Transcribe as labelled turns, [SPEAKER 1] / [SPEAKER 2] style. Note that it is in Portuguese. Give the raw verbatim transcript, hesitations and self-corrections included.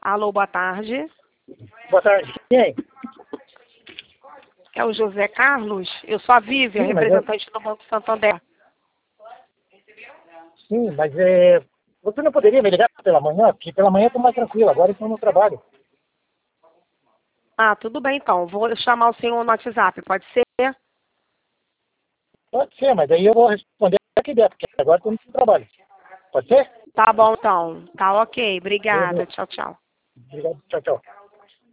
[SPEAKER 1] Alô, boa tarde.
[SPEAKER 2] Boa tarde. Quem?
[SPEAKER 1] É o José Carlos? Eu sou a Vívia,
[SPEAKER 2] Sim, mas
[SPEAKER 1] representante do Banco Santander.
[SPEAKER 2] Sim, mas é, você não poderia me ligar pela manhã? Porque pela manhã eu estou mais tranquilo, agora eu estou no trabalho.
[SPEAKER 1] Ah, tudo bem então. Vou chamar o senhor no WhatsApp, pode ser?
[SPEAKER 2] Pode ser, mas aí eu vou responder aqui dentro, porque agora eu estou no trabalho. Pode ser?
[SPEAKER 1] Tá bom então. Tá ok. Obrigada.
[SPEAKER 2] Beleza.
[SPEAKER 1] Tchau, tchau.
[SPEAKER 2] Obrigado. Tchau, tchau.